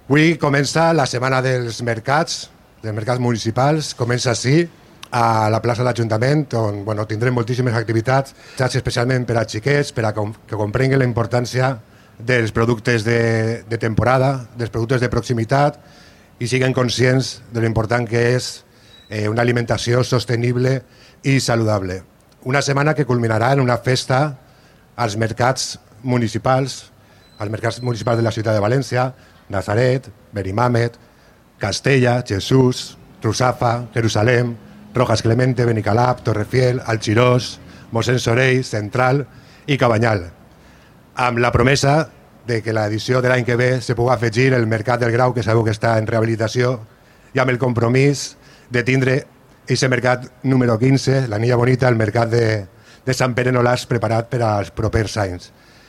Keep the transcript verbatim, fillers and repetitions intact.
Avui comença la setmana dels mercats, dels mercats municipals, comença així, a la plaça de l'Ajuntament, on bueno, tindrem moltíssimes activitats, especialment per a xiquets, per a com, que comprenguen la importància dels productes de, de temporada, dels productes de proximitat, i siguin conscients de l'important que és eh, una alimentació sostenible i saludable. Una setmana que culminarà en una festa als mercats municipals, als mercats municipals de la ciutat de València, Nazaret, Benimàmet, Castella, Jesús, Russafa, Jerusalem, Rojas Clemente, Benicalap, Torrefiel, Alchirós, Mossèn Sorell, Central i Cabanyal, amb la promesa de que l'edició de l'any que ve se pugui afegir el Mercat del Grau, que sabeu que està en rehabilitació, i amb el compromís de tindre aquest mercat número quinze, la Nilla Bonita, el mercat de, de Sant Pere Nolàs, preparat per als propers anys.